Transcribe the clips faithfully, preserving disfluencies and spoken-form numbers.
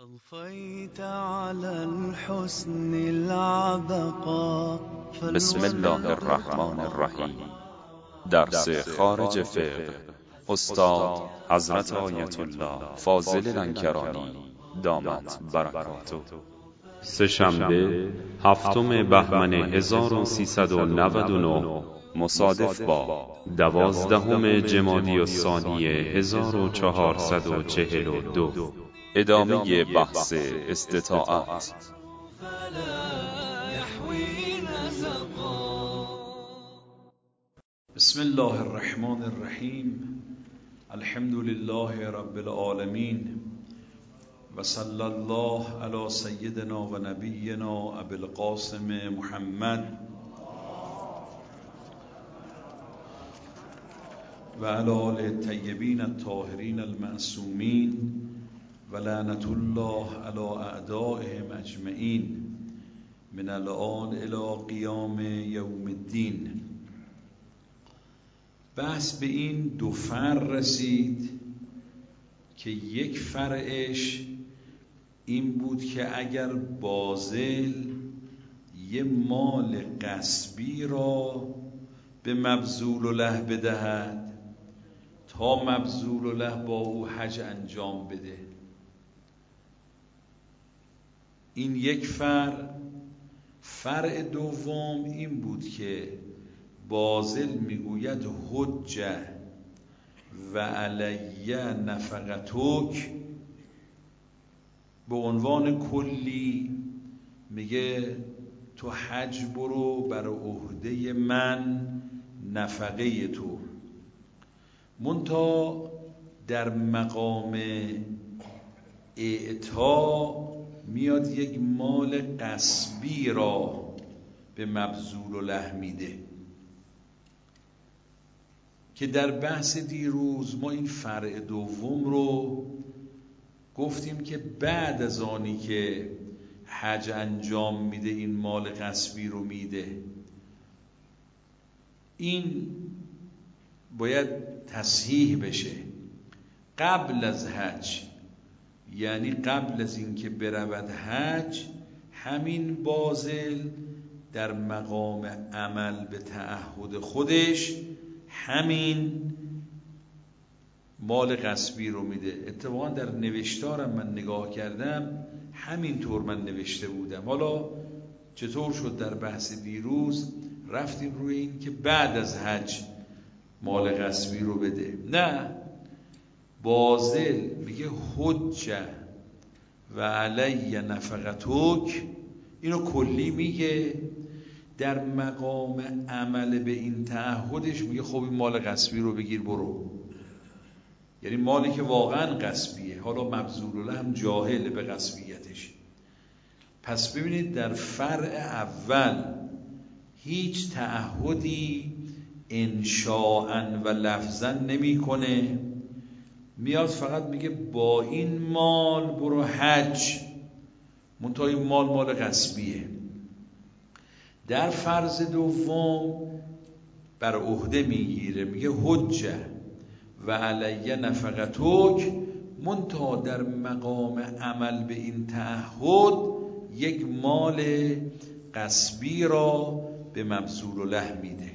أضفيت على الحسن العبقى. بسم الله الرحمن الرحیم. درس خارج فقه استاد حضرت آیت الله فاضل لنکرانی دامت برکاته. سه‌شنبه هفتم بهمن هزار و سیصد و نود و نه مصادف با دوازدهم جمادی الثانی هزار و چهارصد و چهل و دو. ادامه بحث استطاعت. بسم الله الرحمن الرحیم. الحمد لله رب العالمین و صلی الله علی سیدنا و نبینا ابی القاسم محمد و علی آله الطیبین الطاهرین المعصومین و لعنت الله علی اعدائهم اجمعین من الآن الی قیام یوم الدین. بحث به این دو فرع رسید که یک فرعش این بود که اگر باذل یه مال غصبی را به مبذول له بدهد تا مبذول له با او حج انجام بده، این یک فرع. فرع دوم این بود که باذل میگوید حجه و علی نفقتک، به عنوان کلی میگه تو حج برو بر عهده من نفقه تو، منتها در مقام اعطا میاد یک مال غصبی را به مبذول له میده که در بحث دیروز ما این فرع دوم رو گفتیم که بعد از آنی که حج انجام میده این مال غصبی رو میده، این باید تصحیح بشه قبل از حج، یعنی قبل از اینکه برود حج همین باذل در مقام عمل به تعهد خودش همین مال غصبی رو میده. اتفاقا در نوشتارم من نگاه کردم همینطور من نوشته بودم. حالا چطور شد در بحث دیروز رفتیم روی این که بعد از حج مال غصبی رو بده؟ نه، باذل میگه حجه و علی نفقتک، اینو کلی میگه، در مقام عمل به این تعهدش میگه خب این مال غصبی رو بگیر برو، یعنی مالی که واقعا غصبیه، حالا مبذول له هم جاهل به غصبیتش. پس ببینید در فرع اول هیچ تعهدی انشاءً و لفظاً نمی کنه، میاد فقط میگه با این مال برو حج، منتها این مال مال غصبیه. در فرض دوم بر عهده میگیره، میگه حجه و علی نفقتک، منتها در مقام عمل به این تعهد یک مال غصبی را به مبذول له میده.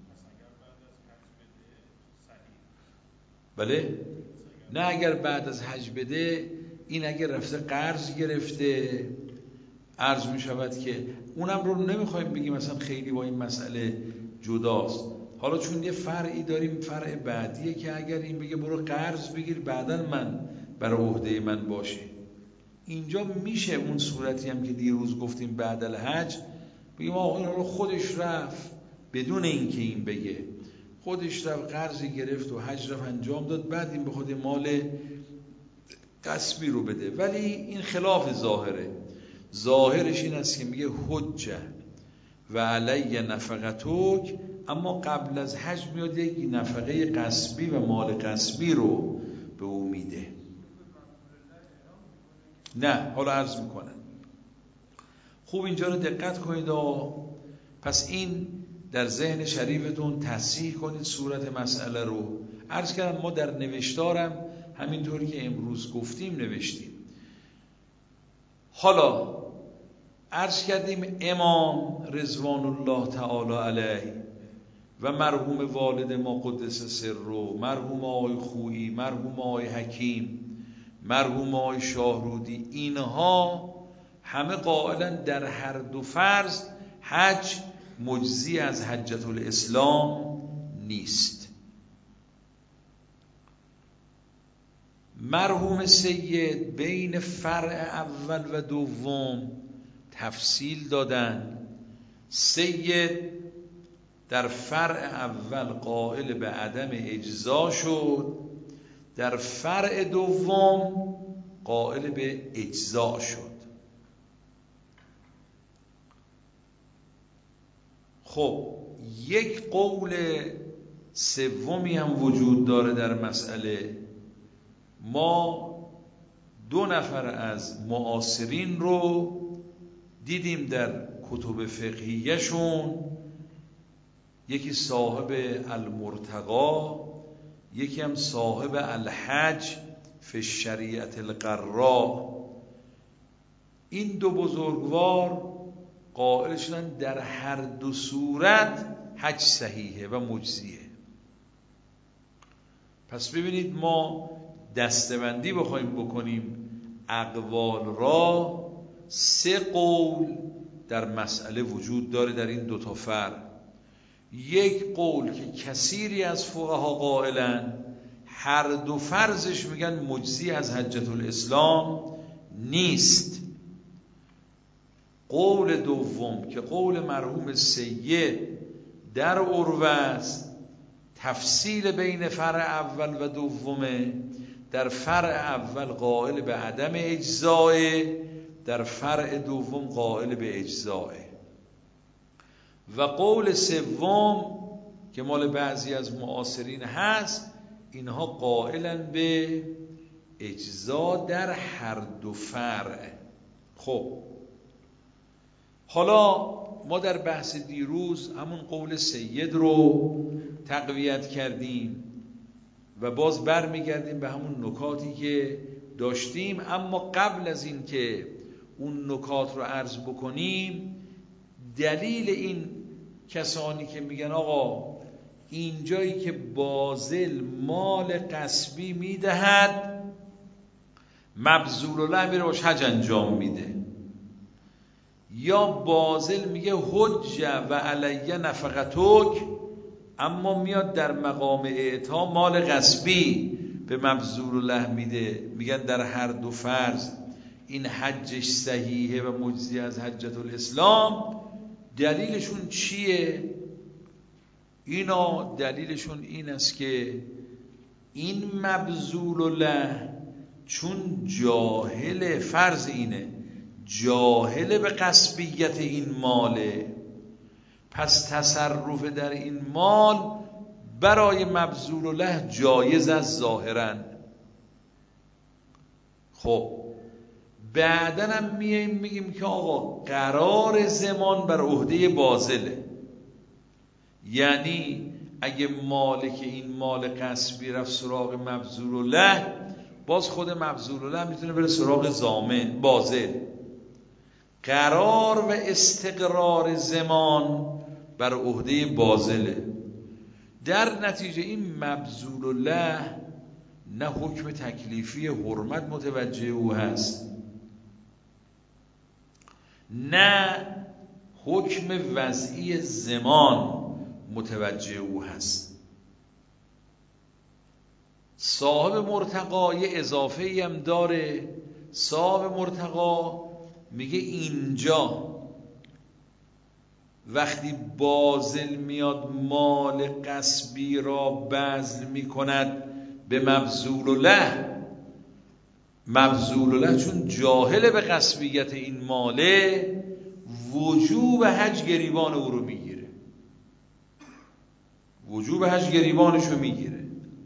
بله؟ نه اگر بعد از حج بده، این اگر رفته قرض گرفته، عرض می شود که اونم رو نمیخوایم بگیم مثلا خیلی با این مسئله جداست. حالا چون یه فرعی داریم، فرع بعدیه که اگر این بگه برو قرض بگیر بعداً من بر عهده من باشه، اینجا میشه اون صورتی هم که دیروز گفتیم بعد الحج بگیم آقا این رو خودش رفت بدون اینکه این بگه، خودش رفت قرضی گرفت و حج رفت انجام داد، بعد این به خود مال غصبی رو بده. ولی این خلاف ظاهره، ظاهرش این است که میگه حجه و علی نفقتک، اما قبل از حج میاد یک نفقه غصبی و مال غصبی رو به او میده. نه، حالا عرض میکنم خوب اینجا رو دقت کنید. پس این در ذهن شریفتون تصحیح کنید صورت مسئله رو. عرض کردم ما در نوشتارم همینطوری که امروز گفتیم نوشتیم. حالا عرض کردیم امام رضوان الله تعالی علیه و مرحوم والد ما قدس سره، مرحوم آقای خویی، مرحوم آقای حکیم، مرحوم آقای شاهرودی، اینها همه قائلن در هر دو فرض حج مجزی از حجة الاسلام نیست. مرحوم سید بین فرع اول و دوم تفصیل دادن. سید در فرع اول قائل به عدم اجزا شد، در فرع دوم قائل به اجزا شد. خب یک قول سومی هم وجود داره در مسئله. ما دو نفر از معاصرین رو دیدیم در کتب فقهیشون، یکی صاحب المرتقا، یکی هم صاحب الحج فی الشریعة القراء. این دو بزرگوار قائل شدن در هر دو صورت حج صحیحه و مجزیه. پس ببینید ما دستبندی بخوایم بکنیم اقوال را، سه قول در مسئله وجود داره در این دو تا فرع. یک قول که کثیری از فقها قائلن هر دو فرضش میگن مجزی از حجة الاسلام نیست. قول دوم که قول مرحوم سید در عروه است، تفصیل بین فرع اول و دومه. در فرع اول قائل به عدم اجزاء، در فرع دوم قائل به اجزاء. و قول سوم که مال بعضی از معاصرین هست، اینها قائلن به اجزا در هر دو فرع. خب حالا ما در بحث دیروز همون قول سید رو تقویت کردیم و باز بر میگردیم به همون نکاتی که داشتیم. اما قبل از این که اون نکات رو عرض بکنیم، دلیل این کسانی که میگن آقا اینجایی که باذل مال غصبی میدهد، مبذول له میره باش حج انجام میده، یا باذل میگه حج و علی نفقتک، اما میاد در مقام اعطا مال غصبی به مبذول له میده، میگن در هر دو فرض این حجش صحیحه و مجزی از حجة الاسلام. دلیلشون چیه؟ اینا دلیلشون این است که این مبذول له چون جاهل، فرض اینه جاهل به غصبیت این ماله، پس تصرف در این مال برای مبذول له جایز از ظاهرا. خب بعدن هم میایم میگیم که آقا قرار زمان بر عهده باذله، یعنی اگه مالک این مال غصبی رفت سراغ مبذول له، باز خود مبذول له میتونه بره سراغ ضامن باذل. قرار و استقرار زمان بر عهده باذله. در نتیجه این مبذول له نه حکم تکلیفی حرمت متوجه او هست، نه حکم وضعی زمان متوجه او هست. صاحب مرتقا یه اضافه ای هم داره. صاحب مرتقا میگه اینجا وقتی باذل میاد مال غصبی را بذل میکند به مبذول له، مبذول له چون جاهل به غصبیت این ماله، وجوب حج گریبان او رو میگیره، وجوب حج گریبانش رو میگیره.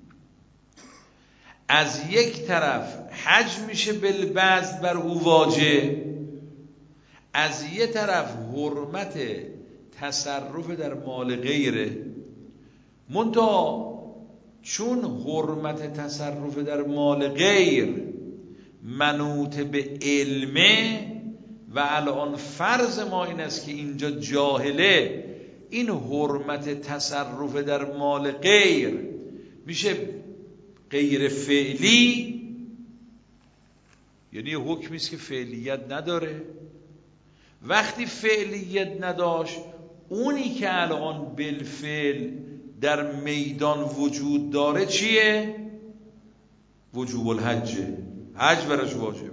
از یک طرف حج میشه بالبذل بر او واجب، از یک طرف حرمت تصرف در مال غیره. منتها چون حرمت تصرف در مال غیر منوط به علمه، و الان فرض ما این است که اینجا جاهله، این حرمت تصرف در مال غیر میشه غیر فعلی، یعنی حکمی است که فعلیت نداره. وقتی فعلیت نداشت، اونی که الان بالفعل در میدان وجود داره چیه؟ وجوب الحجه، حج براش واجبه.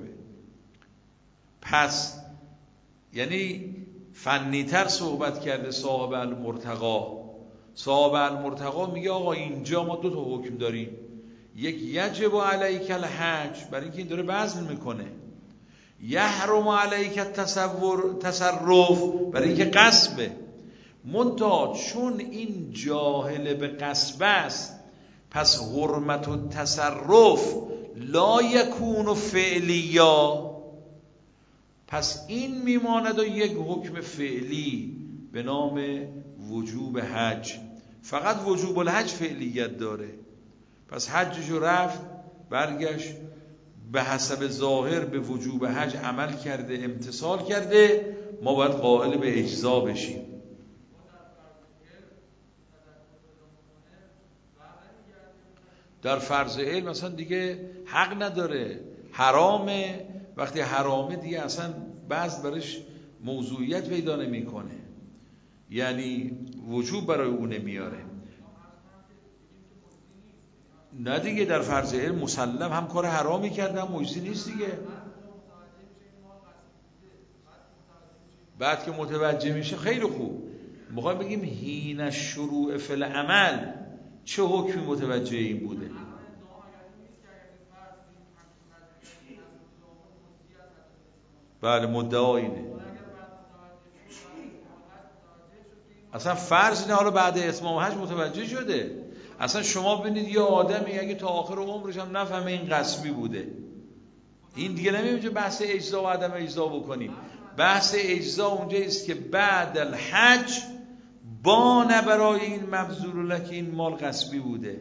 پس یعنی فنیتر صحبت کرده صاحب المرتقا. صاحب المرتقا میگه آقا اینجا ما دو تا حکم داریم، یک یجب علیک الحج، برای اینکه این داره بذل میکنه، یحرم علیک التصور تصرف، برای اینکه غصبه. منتها چون این جاهل به غصب است، پس حرمت و تصرف لا یکون فعلیا، پس این میماند و یک حکم فعلی به نام وجوب حج. فقط وجوب الحج فعلیت داره. پس حجشو رفت، برگشت، به حسب ظاهر به وجوب حج عمل کرده، امتثال کرده، ما باید قائل به اجزا بشیم. در فرض علم مثلا دیگه حق نداره، حرامه. وقتی حرامه دیگه اصلا بعض برش موضوعیت پیدا نمیکنه، یعنی وجوب برای اون نمیاره. نه دیگه در فرض علم مسلم هم کار حرامی کرده، هم مجزی نیست دیگه. بعد که متوجه میشه خیلی خوب. میخوایم بگیم حین شروع فی العمل چه حکمی متوجه این بوده؟ بله، مدعا اینه. اصلا فرض اینه حالا بعد اتمام حج متوجه شده. اصلا شما ببینید یه آدمی اگه تا آخر عمرش هم نفهمه این غصبی بوده، این دیگه نمیشه بحث اجزا و عدم اجزا بکنیم. بحث اجزا اونجایی است که بعد الحج با نه برای این مبذول لک این مال غصبی بوده.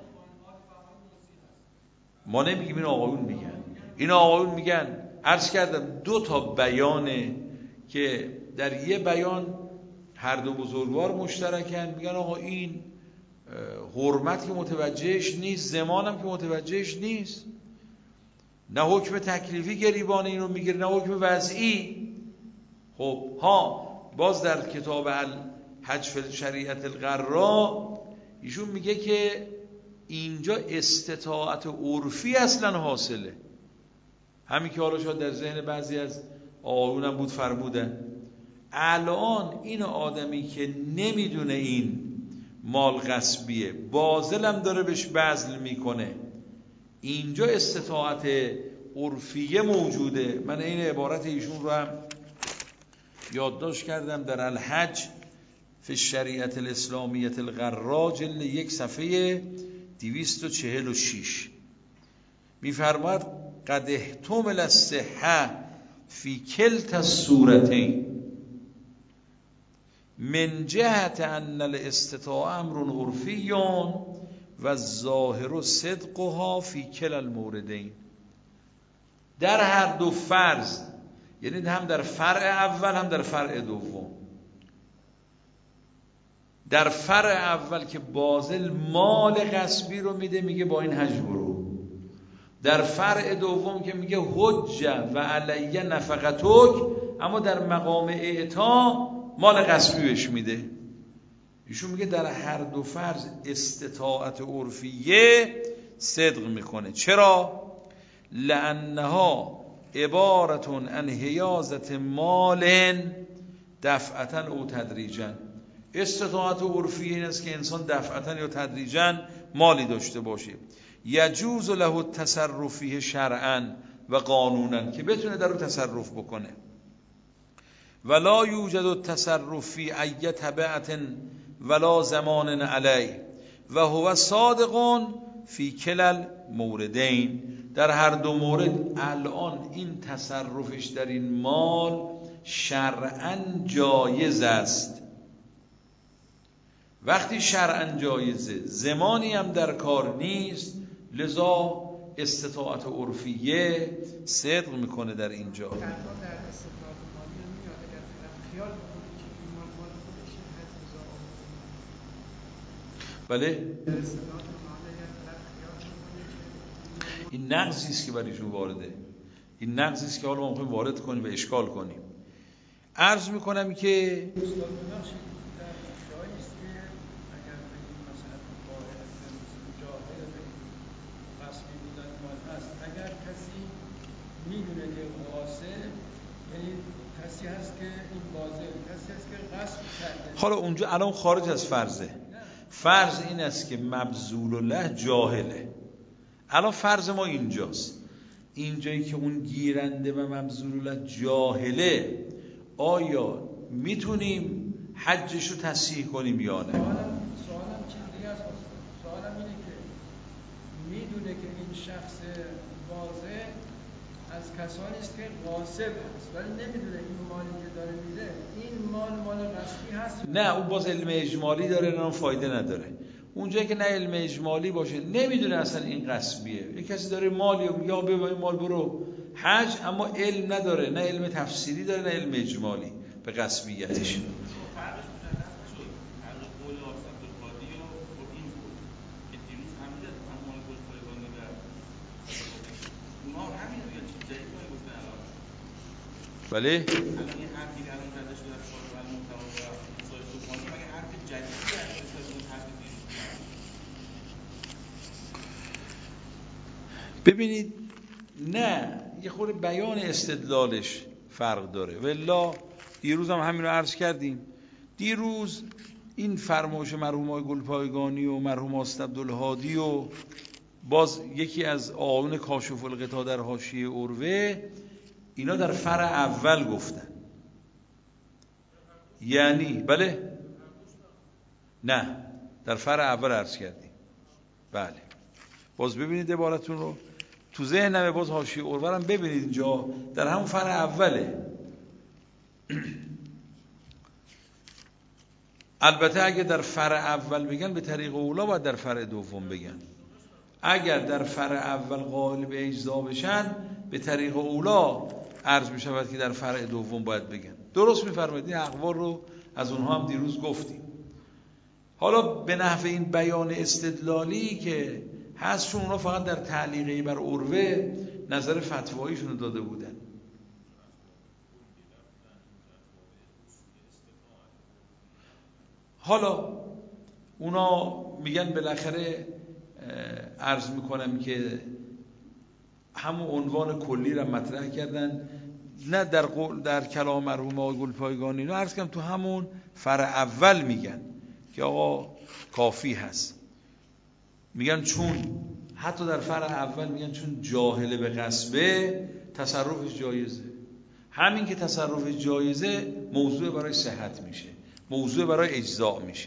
ما نمیگیم، این آقایون میگن. این آقایون میگن، عرض کردم دو تا بیانه که در یه بیان هر دو بزرگوار مشترکن. میگن آقا این حرمت که متوجهش نیست، زمانم که متوجهش نیست، نه حکم تکلیفی گریبان اینو میگیره نه حکم وضعی. خب ها باز در کتاب الحج فی شریعت الغرا ایشون میگه که اینجا استطاعت عرفی اصلا حاصله، همین که حالا شاید در ذهن بعضی از آقایونم بود فرمودن. الان این آدمی که نمیدونه این مال غصبیه، باذلم داره بهش بذل میکنه، اینجا استطاعت عرفیه موجوده. من این عبارت ایشون رو هم یادداشت کردم در الحج فی شریعت الاسلامیت الغرا جلد یک صفحه دویست و چهل و شش میفرماید قد احتمل الصحه فی کلتا الصورتین من جهت ان الاستطاعه امر عرفی و الظاهر صدقها فی کلا الموردین. در هر دو فرض، یعنی هم در فرع اول هم در فرع دوم. در فرع اول که باذل مال غصبی رو میده، میگه با این حج برو. در فرع دوم که میگه حج و علیه نفقتک، اما در مقام اعطا مال غصبی بهش میده. ایشون میگه در هر دو فرض استطاعت عرفیه صدق میکنه. چرا؟ لانها عبارتون عن حیازت مال دفعتا او تدریجا. استطاعت عرفیه این است که انسان دفعتا یا تدریجا مالی داشته باشه. یجوز له التصرف شرعا و قانونا، که بتونه در اون تصرف بکنه. ولا یوجد التصرف فی ای تبعة ولا زمان علی و هو صادق فی کلا الموردین. در هر دو مورد الان این تصرفش در این مال شرعاً جایز است. وقتی شرعاً جایزه، زمانی هم در کار نیست، لذا استطاعت عرفیه صدق میکنه در اینجا. در استطاعت مالی میاد اگر خیال بکنه که این مال مال خودشه حد بله در استطاعت مالی اگر خیال بکنه که این نقضی است که برایشون وارده، این نقضی است که حالا ما میخوایم وارد کنیم و اشکال کنیم. عرض میکنم که اگر کسی میدونه که قاصد، یعنی کسی هست که این بازه، کسی هست که قصد کرده. حالا اونجا الان خارج از فرضه، فرض این است که مبذول الله جاهله. الان فرض ما اینجاست، اینجایی که اون گیرنده و مبذول الله جاهله، آیا میتونیم حجش رو تصحیح کنیم یا نه؟ سوالم سوالم چیز دیگه است. سوالم اینه که میدونه که این شخص واضح از کسانی است که غاصب است، ولی نمیدونه این مالی که داره میده این مال مال غصبی هست. نه اون باز علم اجمالی داره، نه فایده نداره. اونجایی که نه علم اجمالی باشه، نمیدونه اصلا این غصبیه. یک کسی داره مالی و میگه ببر این مال برو حج، اما علم نداره، نه علم تفسیری داره نه علم اجمالی به غصبیتش. بله ببینید، نه یه خورده بیان استدلالش فرق داره. والله دیروز هم همین رو عرض کردیم. دیروز این فرمایش مرحوم آقای گلپایگانی و مرحوم آستد عبدالهادی و باز یکی از آقایون کاشف الغطا در حاشیه عروه، اینا در فرع اول گفتن. یعنی بله نه در فرع اول عرض کردیم. بله باز ببینید عبارتون رو تو ذهنمه، باز حاشیه عروه هم ببینید، اینجا در همون فرع اوله. البته اگه در فرع اول بگن به طریق اولا باید در فرع دوم بگن. اگر در فرع اول قائل به اجزا بشن به طریق اولا عرض می شود که در فرع دوم باید بگن. درست می‌فرمایید، این اقوال رو از اونها هم دیروز گفتیم. حالا به نحو این بیان استدلالی که هست، چون اونها فقط در تعلیقی بر عروه نظر فتواییشون رو داده بودن. حالا اونا میگن بالاخره عرض میکنم که همون عنوان کلی رو مطرح کردن، نه در قول در کلام مرحوم آقای گلپایگانی، نه عرض کنم تو همون فرع اول میگن که آقا کافی هست. میگن چون حتی در فرع اول میگن چون جاهل به غصبه تصرفش جایزه. همین که تصرفش جایزه موضوع برای صحت میشه، موضوع برای اجزاء میشه.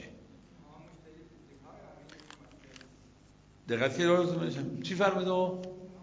دقت که لازم چی فرمود آقا؟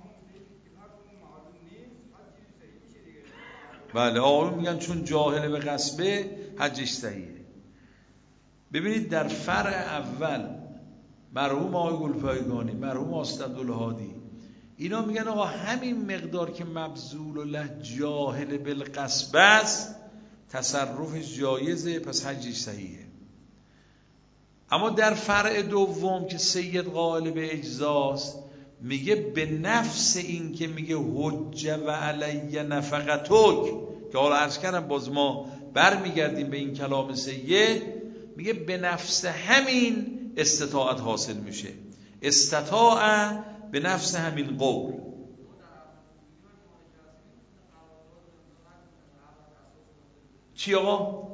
بله آقایون میگن چون جاهل به غصبه حجش صحیحه. ببینید در فرع اول مرحوم آقای گلپایگانی، مرحوم آستد عبدالهادی، اینا میگن آقا همین مقدار که مبذول الله جاهل بالغصب است تصرفش جایزه، پس حجش صحیحه. اما در فرع دوم که سید قائل به اجزاست، میگه به نفس این که میگه حجه و علی نفقتک، که حالا عرض کردم باز ما بر میگردیم به این کلام سید، میگه به نفس همین استطاعت حاصل میشه. استطاع به نفس همین قول. چی آقا؟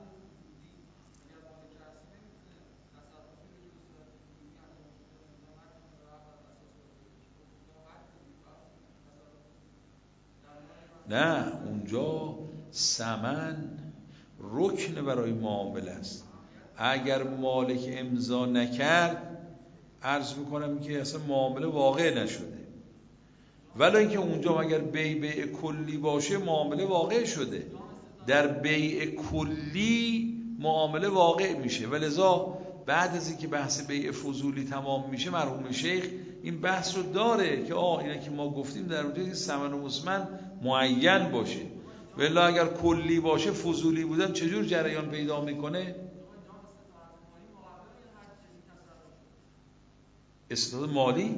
نه اونجا ثمن رکن برای معامله است. اگر مالک امضا نکرد عرض میکنم که اصلا معامله واقع نشده، ولی اینکه اونجا اگر بیع بیع کلی باشه معامله واقع شده. در بیع کلی معامله واقع میشه، ولذا بعد از اینکه بحث بیع فضولی تمام میشه مرحوم شیخ این بحث رو داره که آه اینا که ما گفتیم در اونجا ثمن و مسمن معین باشه، ولی اگر کلی باشه فضولی بودن چجور جریان پیدا میکنه؟ استطاعت مالی؟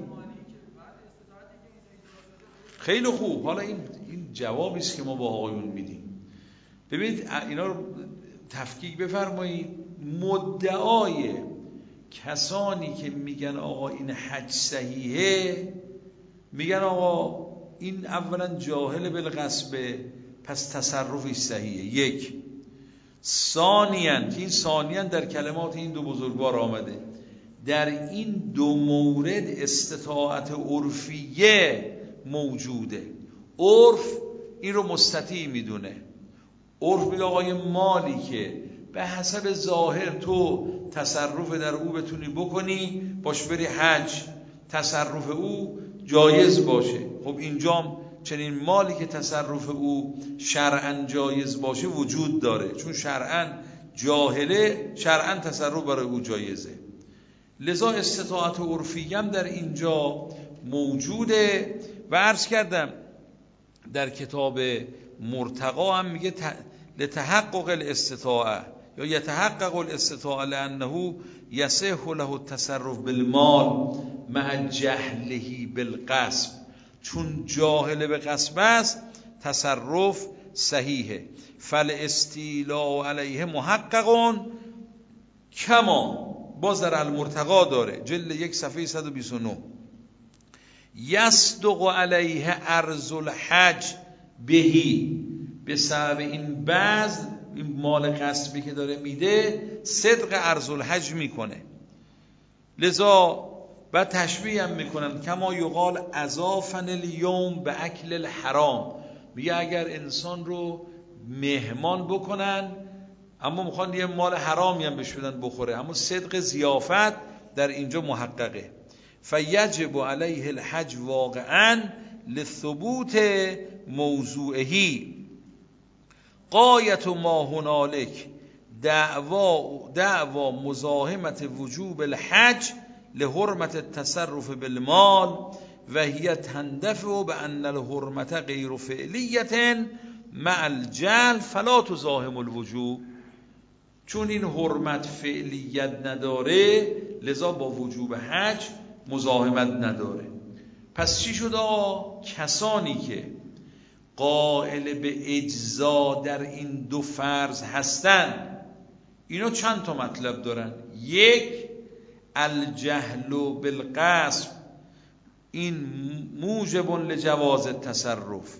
خیلی خوب. حالا این این جوابی است که ما با آقایون میدیم. ببینید اینا رو تفکیک بفرمایید. مدعای کسانی که میگن آقا این حج صحیحه، میگن آقا این اولا جاهل بالغصب، پس تصرفش صحیحه. یک. ثانیاً که این ثانیاً در کلمات این دو بزرگوار آمده، در این دو مورد استطاعت عرفیه موجوده. عرف این رو مستطیع میدونه. عرف میگه آقای مالی که به حسب ظاهر تو تصرف در او بتونی بکنی، باش بری حج، تصرف او جایز باشه. خب اینجام چنین مالی که تصرف او شرعاً جایز باشه وجود داره، چون شرعاً جاهله، شرعاً تصرف برای او جایزه. لذا استطاعت عرفی هم در اینجا موجوده. و عرض کردم در کتاب مرتقا هم میگه لتحقق الاستطاعه یا یتحقق الاستطاعه لانه یصح له التصرف بالمال مع جهله بالقصب، چون جاهل به قصب است تصرف صحیحه. فالاستیلاء علیه محقق کما، باز در المرتقا داره جلد یک صفحه صد و بیست و نه، یصدق علیه ارض الحج بهی، به سبب این بذل، این مال قصبی که داره میده، صدق ارض الحج میکنه. لذا و تشبیه هم میکنن کما یقال اضافن الیوم به اکل الحرام، میگه اگر انسان رو مهمان بکنن اما میخوان یه مال حرامی هم بهش بدن بخوره، اما صدق ضیافت در اینجا محققه. فیجب علیه الحج واقعا لثبوت موضوعهی غایت ما هنالک دعوا دعوا مزاحمت وجوب الحج لحرمت التصرف بالمال و هی تندفع به ان الحرمت غیر فعلیت مع الجهل فلا تزاحم الوجوب، چون این حرمت فعلیت نداره لذا با وجوب حج مزاحمت نداره. پس چی شد آقا؟ کسانی که قائل به اجزا در این دو فرض هستن، اینا چند تا مطلب دارن. یک، الجهل بالقصب، این موجب لجواز التصرف.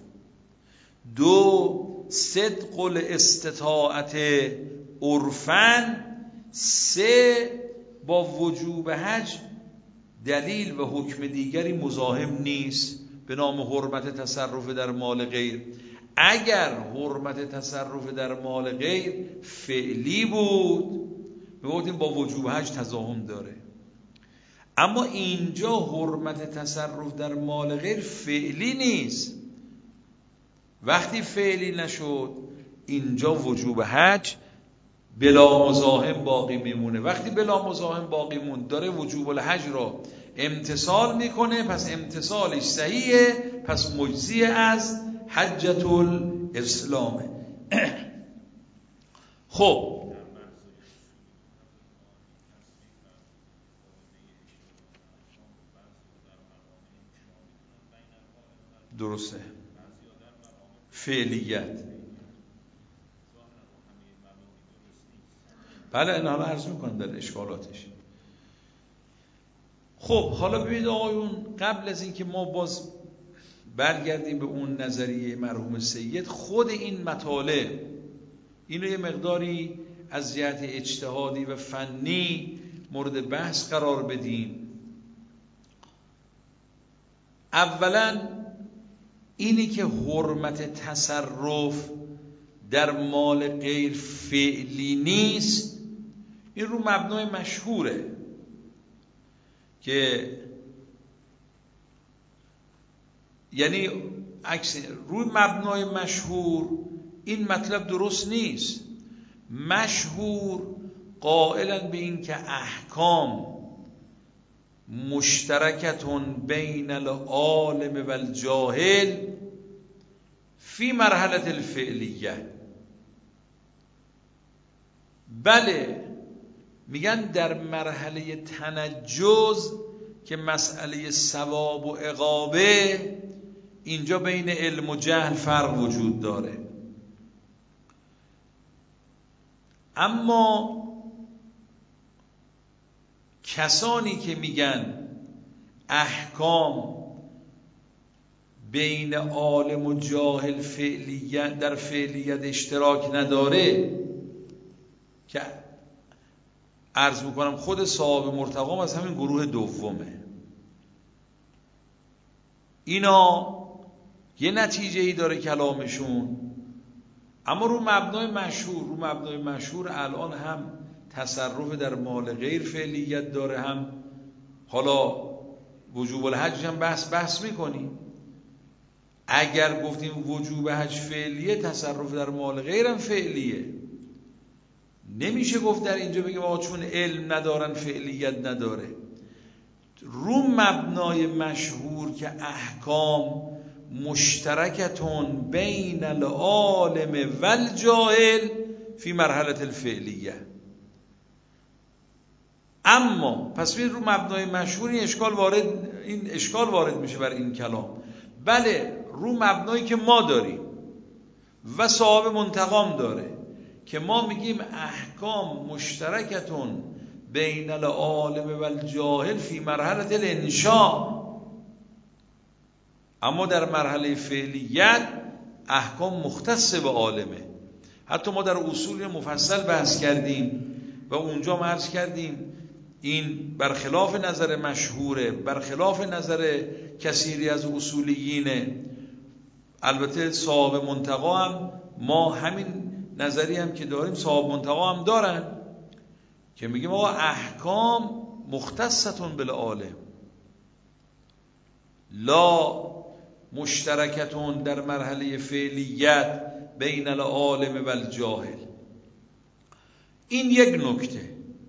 دو، صدق الاستطاعت عرفاً. سه، با وجوب حج دلیل و حکم دیگری مزاحم نیست به نام حرمت تصرف در مال غیر. اگر حرمت تصرف در مال غیر فعلی بود میگفتیم با وجوب حج تزاحم داره، اما اینجا حرمت تصرف در مال غیر فعلی نیست. وقتی فعلی نشد اینجا وجوب حج بلا مزاحم باقی میمونه. وقتی بلا مزاحم باقی مون داره وجوب الحج را امتثال میکنه، پس امتثالش صحیحه، پس مجزی از حجت الاسلامه. خب درسته، فعلیت. بله این حالا عرض میکنم در اشکالاتش. خب حالا ببینید آقایون، قبل از اینکه ما باز برگردیم به اون نظریه مرحوم سید، خود این مطالب اینو یه مقداری از جهت اجتهادی و فنی مورد بحث قرار بدیم. اولا اینی که حرمت تصرف در مال غیر فعلی نیست، این رو مبنای مشهوره که یعنی عکس روی مبنای مشهور این مطلب درست نیست. مشهور قائلن به این که احکام مشترکتون بین العالم و الجاهل فی مرحله الفعلیه. بله میگن در مرحله تنجز که مسئله ثواب و عقابه، اینجا بین علم و جهل فرق وجود داره. اما کسانی که میگن احکام بین عالم و جاهل فعلیت در فعلیت اشتراک نداره، که عرض میکنم خود صاحب مرتقام از همین گروه دومه، اینا یه نتیجه ای داره کلامشون، اما رو مبنای مشهور رو مبنای مشهور الان هم تصرف در مال غیر فعلیت داره، هم حالا وجوب الحج هم بحث بحث میکنیم. اگر گفتیم وجوب حج فعلیه، تصرف در مال غیر هم فعلیه. نمیشه گفت در اینجا بگیم آقا چون علم ندارن فعلیت نداره. رو مبنای مشهور که احکام مشترکتون بین العالم و الجاهل فی مرحله الفعلیه. اما پس ببین رو مبنای مشهور این اشکال وارد این اشکال وارد میشه بر این کلام. بله رو مبنایی که ما داریم و صاحب منتقام داره که ما میگیم احکام مشترکتون بین العالم و الجاهل فی مرحله الانشاء، اما در مرحله فعلیت احکام مختص به عالمه. حتی ما در اصول مفصل بحث کردیم و اونجا عرض کردیم این برخلاف نظر مشهوره، برخلاف نظر کثیری از اصولیینه. البته صاحب منتقا هم ما همین نظری هم که داریم صاحب منتقا هم دارن که میگیم آقا احکام مختصتون بالعالم لا مشترکتون در مرحله فعلیت بین العالم و الجاهل. این یک نکته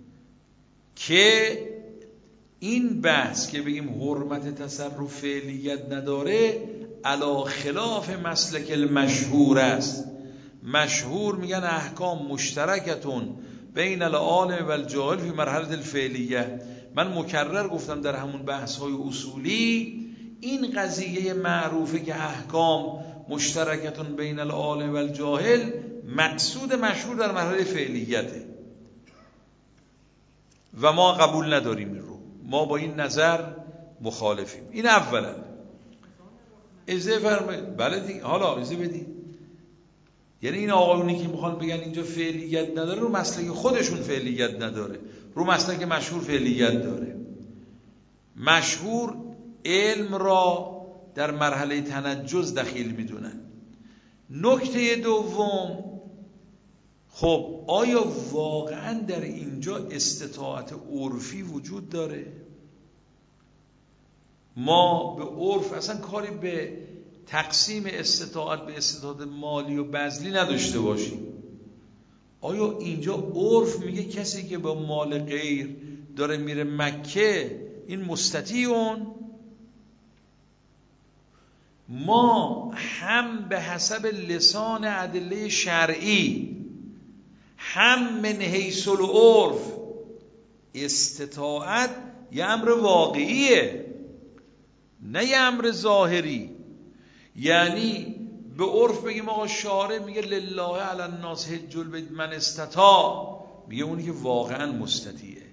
که این بحث که بگیم حرمت تصرف فعلیت نداره علی خلاف مسلک المشهور است. مشهور میگن احکام مشترکتون بین العالم و الجاهل فی مرحله الفعلیه. من مکرر گفتم در همون بحث های اصولی این قضیه معروفه که احکام مشترکتون بین العالم و الجاهل مقصود مشهور در مرحله فعلیته و ما قبول نداریم این رو، ما با این نظر مخالفیم. این اولا. اجازه فرمایید. بله دیگه، حالا اجازه بدید. یعنی این آقایونی که میخوان بگن اینجا فعلیت نداره رو مسلک خودشون فعلیت نداره، رو مسلک مشهور فعلیت داره. مشهور علم را در مرحله تنجز دخیل میدونن. نکته دوم، خب آیا واقعا در اینجا استطاعت عرفی وجود داره؟ ما به عرف اصلا کاری به تقسیم استطاعت به استطاعت مالی و بذلی نداشته باشیم. آیا اینجا عرف میگه کسی که با مال غیر داره میره مکه این مستطیعون؟ ما هم به حسب لسان ادله شرعی هم من حیث العرف استطاعت یه امر واقعیه، نه یه امر ظاهری. یعنی به عرف بگیم آقا شارع میگه لله علی الناس حج البیت من استطاع، میگه اونی که واقعا مستطیعه.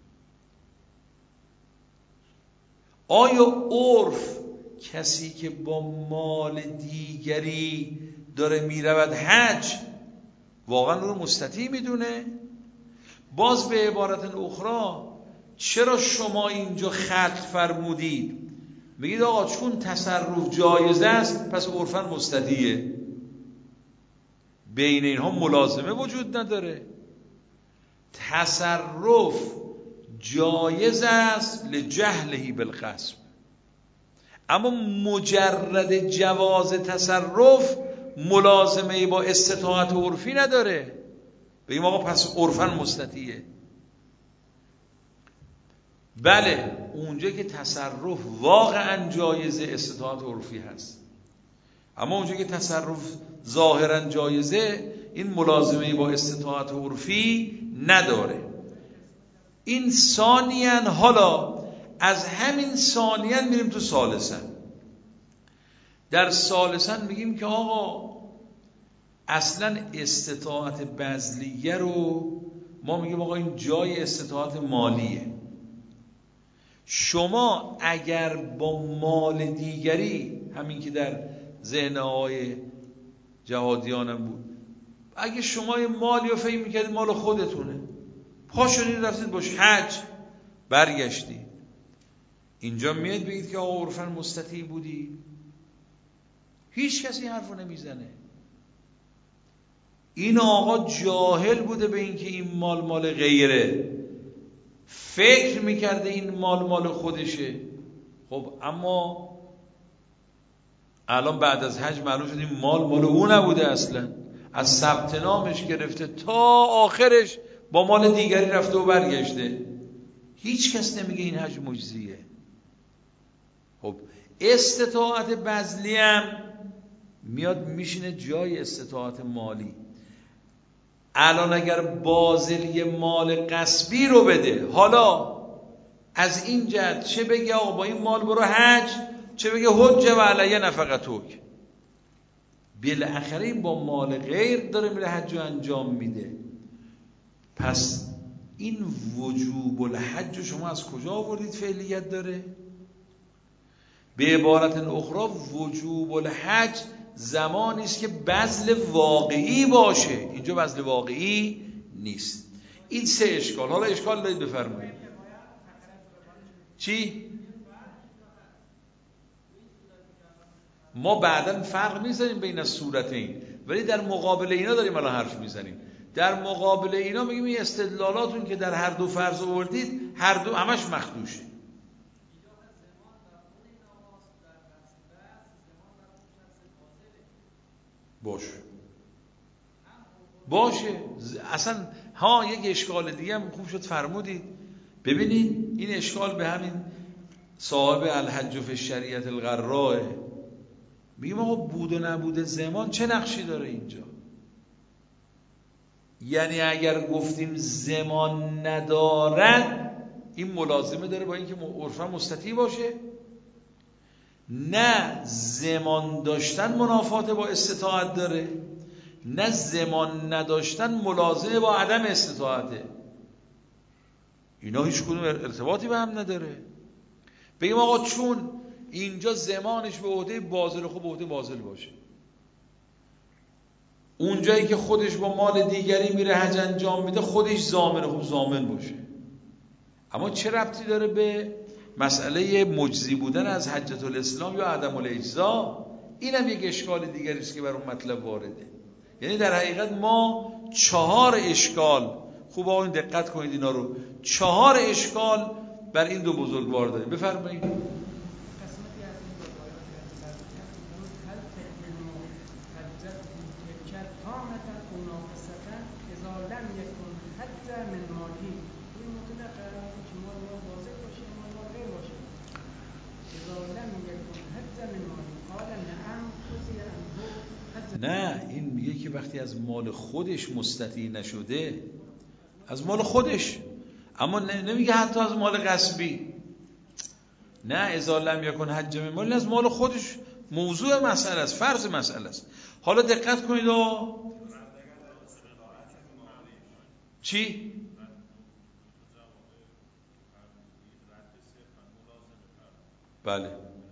آیا عرف کسی که با مال دیگری داره میرود حج واقعا رو مستطیع میدونه؟ باز به عبارت اخرى چرا شما اینجا خلق فرمودید میگید آقا چون تصرف جایز است پس عرفاً مستطیعه؟ بین اینها ملازمه وجود نداره. تصرف جایز است لجهله بالقسم، اما مجرد جواز تصرف ملازمه با استطاعت عرفی نداره بگیم آقا پس عرفاً مستطیعه. بله اونجا که تصرف واقعا جایزه استطاعت عرفی هست، اما اونجا که تصرف ظاهرا جایزه این ملازمه با استطاعت عرفی نداره. این ثانیاً. حالا از همین ثانیاً میریم تو ثالثاً. در ثالثاً میگیم که آقا اصلا استطاعت بذلیه رو ما میگیم آقا این جای استطاعت مالیه. شما اگر با مال دیگری، همین که در ذهن آقای جهادیانم بود، اگه شما یه مالی رو فکر میکردید مال خودتونه، پا شدید رفتید باش حج، برگشتی، اینجا میاد بگید که آقا عرفاً مستطیع بودی؟ هیچ کسی حرفو نمیزنه. این آقا جاهل بوده به این که این مال مال غیره، فکر میکرده این مال مال خودشه. خب اما الان بعد از حج معلوم شد این مال مال او نبوده، اصلا از ثبت نامش گرفته تا آخرش با مال دیگری رفته و برگشته. هیچ کس نمیگه این حج مجزیه. خب استطاعت بذلی هم میاد میشینه جای استطاعت مالی. الان اگر باذل یه مال غصبی رو بده، حالا از این جهت چه بگه آقا با این مال برو حج، چه بگه حج و علیه نفقتک، بالاخره با مال غیر داره میره حج رو انجام میده. پس این وجوب الحج شما از کجا آوردید فعلیت داره؟ به عبارت اخرى وجوب الحج زمانی است که بذل واقعی باشه، اینجا بذل واقعی نیست. این سه اشکال. حالا اشکال دارید بفرمایید. چی؟ ما بعداً فرق میزنیم بین صورتین، ولی در مقابل اینا داریم الان حرف میزنیم. در مقابل اینا میگیم این استدلالاتون که در هر دو فرض آوردید هر دو همش مخدوشه. باشه باشه اصلا ها. یک اشکال دیگه هم خوب شد فرمودید. ببینید این اشکال به همین صاحب الحج فی الشریعة الغراء میگیم آقا بود و نبود زمان چه نقشی داره اینجا؟ یعنی اگر گفتیم زمان ندارد این ملازمه داره با اینکه عرفاً مستطیع باشه؟ نه زمان داشتن منافات با استطاعت داره، نه زمان نداشتن ملازمه با عدم استطاعته. اینا هیچ کدوم ارتباطی به هم نداره. بگیم آقا چون اینجا زمانش به عهده باذل، خب به عهده باذل باشه. اونجایی که خودش با مال دیگری میره حج انجام میده خودش ضامنه، خب ضامن باشه. اما چه ربطی داره به مسئله مجزی بودن از حجة الاسلام یا عدم الاجزا؟ اینم یک اشکال دیگری است که بر اون مطلب وارده. یعنی در حقیقت ما چهار اشکال، خوب آقایون دقت کنید اینا رو، چهار اشکال بر این دو بزرگوار داریم. بفرمایید. نه این میگه که وقتی از مال خودش مستطیع نشده، از مال خودش، اما نمیگه حتی از مال غصبی. نه اذا لم یکن حج من مال، از مال خودش. موضوع مسئله است، فرض مسئله است. حالا دقت کنید آه. چی؟ بله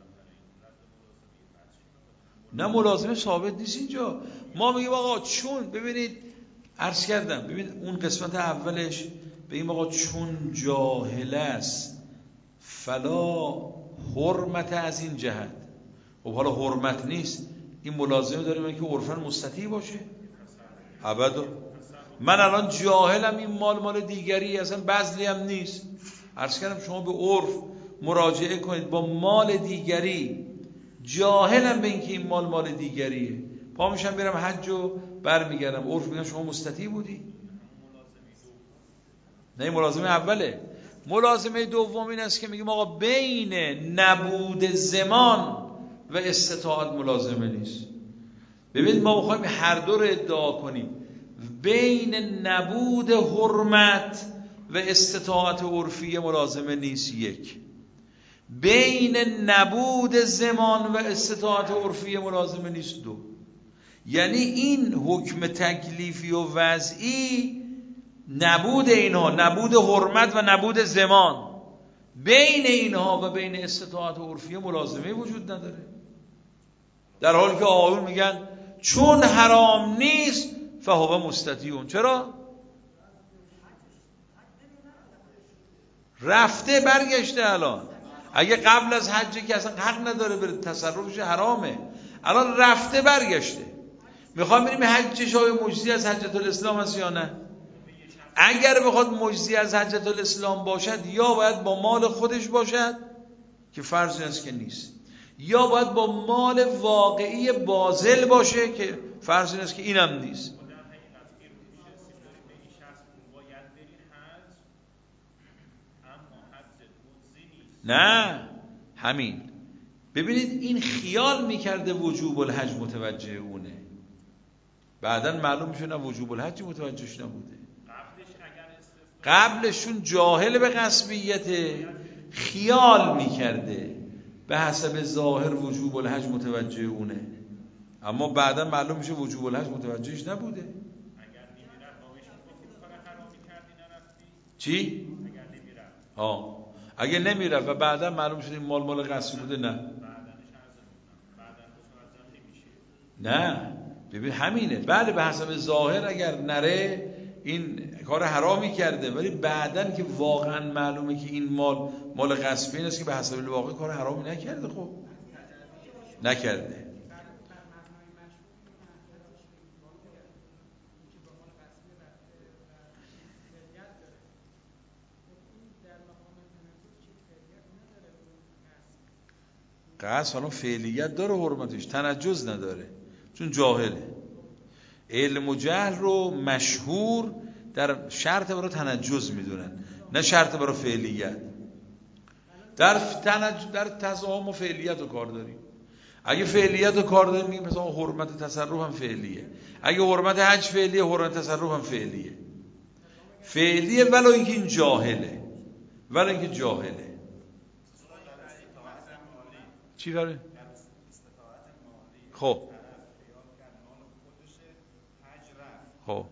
نه ملازمه ثابت نیست اینجا. ما میگیم آقا چون، ببینید عرض کردم، ببینید اون قسمت اولش بگیم آقا چون جاهل است فلا حرمت از این جهت. خب حالا حرمت نیست، این ملازمه داریم که عرفاً مستطیع باشه؟ ابدا. من الان جاهلم این مال مال دیگری، اصلا بذلی هم نیست. عرض کردم شما به عرف مراجعه کنید، با مال دیگری جاهلم به اینکه این مال مال دیگریه، پا میشم برم حج و برمیگردم، عرف میگن شما مستطیع بودی؟ نه این ملازمه اوله. ملازمه دوم این است که میگیم آقا بین نبود زمان و استطاعت ملازمه نیست. ببینید ما بخوایم هر دو رو ادعا کنیم، بین نبود حرمت و استطاعت عرفی ملازمه نیست. یک، بین نبود زمان و استطاعت عرفی ملازمه نیست. دو، یعنی این حکم تکلیفی و وضعی نبود اینها، نبود حرمت و نبود زمان، بین اینها و بین استطاعت عرفی ملازمه وجود نداره. در حالی که آقایون میگن چون حرام نیست فهو مستطیعون. چرا؟ رفته برگشته. الان اگه قبل از حجی که اصلا حق نداره بره، تصرفش حرامه، الان رفته برگشته. میخوام بریم حجش های مجزی از حجت الاسلام هست یا نه؟ اگر بخواد مجزی از حجت الاسلام باشد، یا باید با مال خودش باشد که فرض این است که نیست، یا باید با مال واقعی باذل باشه که فرض این است که اینم نیست. نه همین. ببینید این خیال میکرده وجوب الحج متوجه اونه، بعدن معلوم میشه نه وجوب الحج متوجهش نبوده. قبلشون جاهل به غصبیت، خیال میکرده به حسب ظاهر وجوب الحج متوجه اونه، اما بعدن معلوم میشه وجوب الحج متوجهش نبوده. چی؟ ها اگه نمیرفت و بعدا معلوم شد این مال مال غصبی بوده، نه نه. ببین همینه. بله به حسب ظاهر اگر نره این کار حرامی کرده، ولی بعدن که واقعا معلومه که این مال مال غصبی است که به حسب الواقع کار حرامی نکرده. خب نکرده. قصد حالا فعلیت داره، حرمتش تنجز نداره چون جاهله. علم و جهل رو مشهور در شرط برای تنجز میدونن، نه شرط برای فعلیت. در تنج... در تزاهم و فعلیت رو کار داریم. اگه فعلیت رو کار داریم میگیم مثلا حرمت تصرف هم فعلیه، اگه حرمت حج فعلیه حرمت تصرف هم فعلیه. فعلیه ولو اینکه این جاهله، ولو اینکه جاهله. چی داره؟ خب خب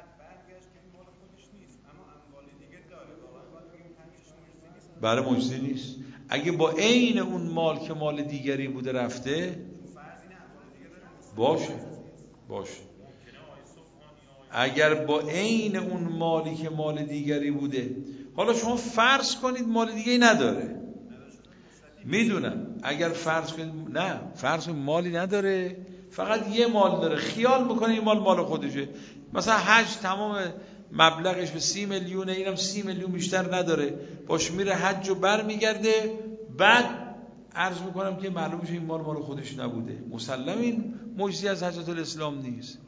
برای مجزی نیست. اگه با عین اون مال که مال دیگری بوده رفته باشه باشه. اگر با عین اون مالی که مال دیگری بوده، حالا شما فرض کنید مال دیگری نداره، میدونم اگر فرض کنید نه فرض کنید مالی نداره، فقط یه مال داره، خیال میکنه این مال مال خودشه. مثلا حج تمام مبلغش به سی میلیونه، اینم سی میلیون بیشتر نداره، باش میره حج و بر میگرده، بعد عرض میکنم که معلوم میشه این مال مال خودش نبوده. مسلم این مجزی از حجت الاسلام نیست.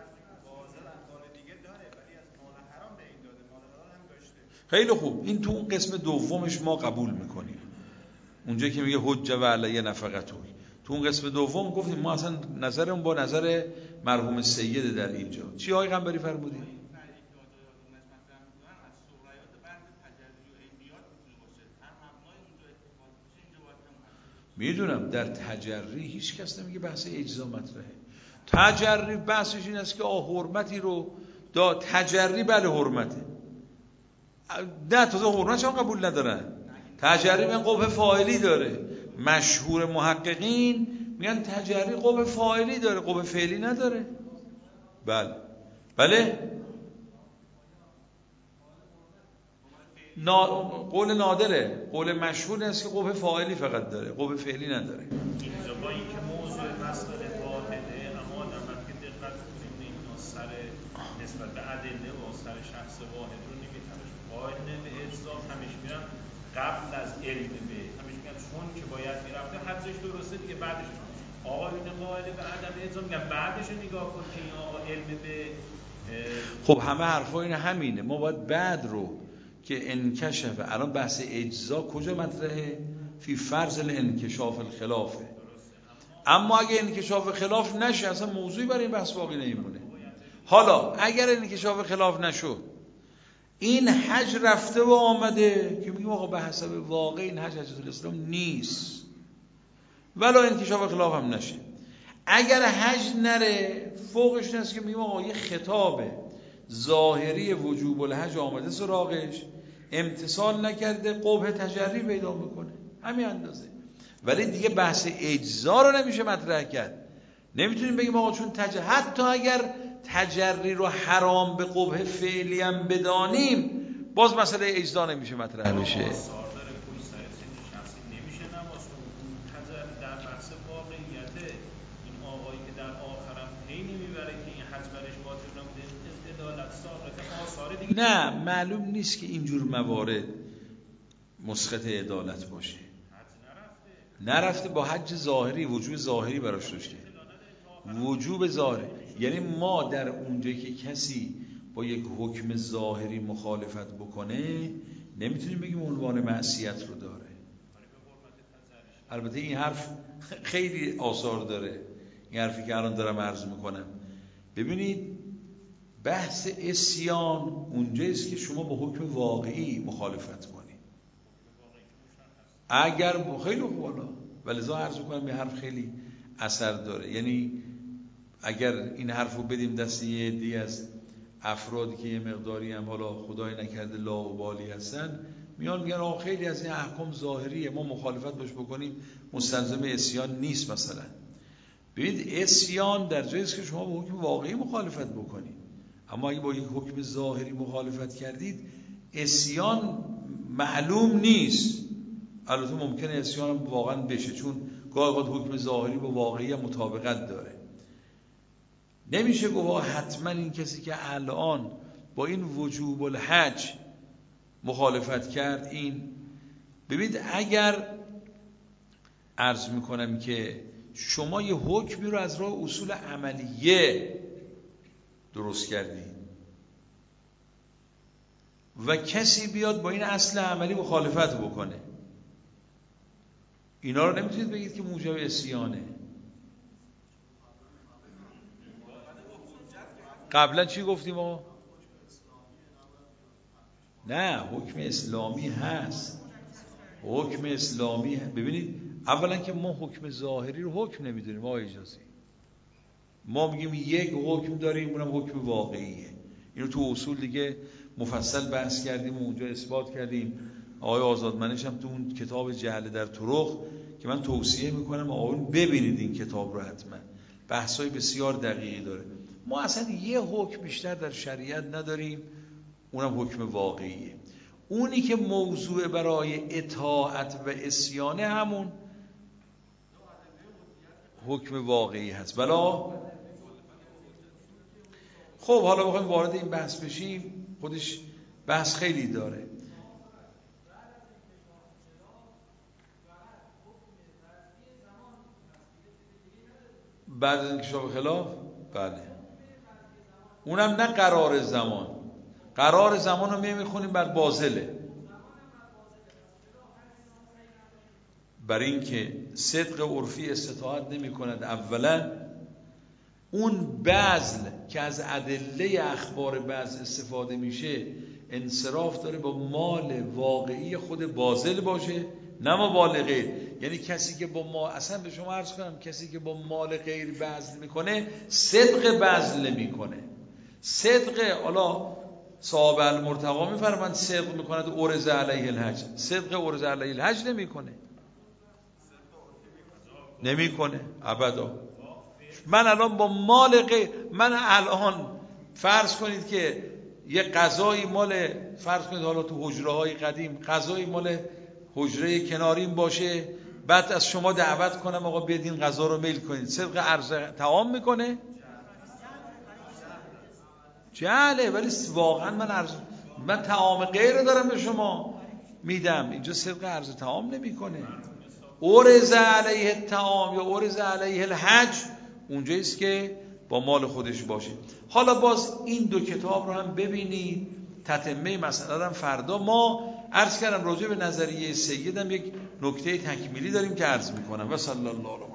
خیلی خوب، این تو اون قسم دومش ما قبول میکنیم، اونجا که میگه حجه و علیه نفقتون. تو اون قسم دوم گفتیم ما اصلا نظرمون با نظر مرحوم سیده در اینجا. چی آقای قنبری فرمودید؟ میدونم در تجری هیچ کس نمیگه بحث اجزا مطرحه. تجری بحثش این است که آه حرمتی رو دا تجری بله حرمته، نه تازه حرمتش هم قبول ندارن. تجری میگن قبح فاعلی داره، مشهور محققین میگن تجری قبح فاعلی داره، قبح فعلی نداره. بله بله نا... قول نادره، قول مشهور است که قبح فاعلی فقط داره، قبح فعلی نداره. اینجا با اینکه موضوع مسئله واحده، اما آدم وقتی دقت کنیم این سر نسبت به ادله و سر شخص واحد رو نمیتونش قائل به اجزا همیشه میرن قبل از علم به همیشه میگن چون که باید میرفته حدش درسته دیگه، بعدش آقایون قائل به عدم اجزا میگن بعدش نگاه کن که این آقا علم به. خب همه حرفا این همینه، ما باید بعد رو که انکشف، الان بحث اجزا کجا مطرحه؟ فی فرض الانکشاف الخلافه. اما اگه انکشاف خلاف نشه اصلا موضوعی برای این بحث باقی نمیمونه. حالا اگر انکشاف خلاف نشد، این حج رفته و آمده که میگیم آقا به حسب واقع این حج حجت الاسلام نیست، ولی انکشاف خلاف هم نشه. اگر حج نره، فوقش نیست که میگیم آقا یه خطاب ظاهری وجوب الحج آمده سراغش، امتثال نکرده، قبح تجری پیدا میکنه، همین اندازه. ولی دیگه بحث اجزا رو نمیشه مطرح کرد. نمیتونیم بگیم آقا چون تج... حتی اگر تجری رو حرام به قبح فعلی هم بدانیم، باز مسئله اجزا نمیشه مطرح بشه. نمیشه نماز تجری در بحث واقعیت این آقایی که در آخرم پی نمیبره که این حج برش باطل نبوده، عدالت ساقط آثار دیگه. نه معلوم نیست که اینجور موارد مسقط عدالت باشه. نرفته با حج ظاهری، وجوب ظاهری براش داشته، وجوب ظاهری. یعنی ما در اونجا که کسی با یک حکم ظاهری مخالفت بکنه نمیتونیم بگیم عنوان معصیت رو داره. البته این حرف خیلی آثار داره، این حرفی که الان دارم عرض میکنم. ببینید بحث عصیان اونجاییست که شما با حکم واقعی مخالفت کنید. اگر خیلی خوبه، ولذا عرض میکنم این حرف خیلی اثر داره. یعنی اگر این حرف رو بدیم دست یه عده‌ای از افرادی که یه مقداری هم حالا خدای نکرده لاابالی هستن، میان میگن آقا خیلی از این احکام ظاهریه، ما مخالفت باش بکنیم مستلزم عصیان نیست. مثلا ببینید عصیان در جایی است که شما با حکم واقعی مخالفت بکنید، اما اگه با یک حکم ظاهری مخالفت کردید عصیان معلوم نیست. البته ممکنه عصیان هم واقعا بشه، چون گاهی اوقات حکم ظاهری با واقعی مطابقت داره. نمیشه گفت حتما این کسی که الان با این وجوب الحج مخالفت کرد این. ببینید اگر عرض میکنم که شما یه حکمی رو از راه اصول عملیه درست کردید و کسی بیاد با این اصل عملی مخالفت بکنه، اینا رو نمیتونید بگید که موجب عصیانه. قبلا چی گفتیم ما؟ نه حکم اسلامی هست، حکم اسلامی هست. ببینید اولا که ما حکم ظاهری رو حکم نمیدونیم آقای اجازی، ما میگیم یک حکم داریم اونم حکم واقعیه. اینو تو اصول دیگه مفصل بحث کردیم و اونجا اثبات کردیم. آقای آزادمنش هم تو اون کتاب جهل در طرق که من توصیه میکنم آقایون ببینید این کتاب رو حتما، بحثای بسیار دقیقی داره. ما اصلا یه حکم بیشتر در شریعت نداریم، اونم حکم واقعیه. اونی که موضوع برای اطاعت و عصیانه همون حکم واقعی هست. بلا خب حالا بخوایم وارد این بحث بشیم، خودش بحث خیلی داره. بعد از انکشاف خلاف بله، اونم نه قرار زمان، قرار زمان رو میخونیم بر باطله. برای اینکه صدق عرفی استطاعت نمی کند. اولا اون بذل که از ادله اخبار بذل استفاده میشه انصراف داره با مال واقعی خود باذل باشه، نه مبالغه. یعنی کسی که با ما اصلا به شما عرض کنم کسی که با مال غیر بذل میکنه صدق بذل نمیکنه. صدق حالا صاحب المرتقا میفرمایند صدق میکند عرض علیه الحج، صدق عرض علیه الحج نمیکنه، نمیکنه ابدا. من الان با مال غیر، من الان فرض کنید که یه غذایی مال، فرض کنید حالا تو حجره های قدیم غذایی مال حجره کناریم باشه، بعد از شما دعوت کنم آقا بیاید این غذا رو میل کنید، صدق عرض طعام میکنه؟ جهله. ولی واقعا من عرض من طعام غیر دارم به شما میدم، اینجا صدق عرض طعام نمیکنه. عرض علیه الطعام یا عرض علیه الحج اونجاییست که با مال خودش باشه. حالا باز این دو کتاب رو هم ببینید تتمه مسئله دارم فردا. ما عرض کردم راجع به نظریه سیدم یک نکته تکمیلی داریم که عرض میکنم و صلی الله علیه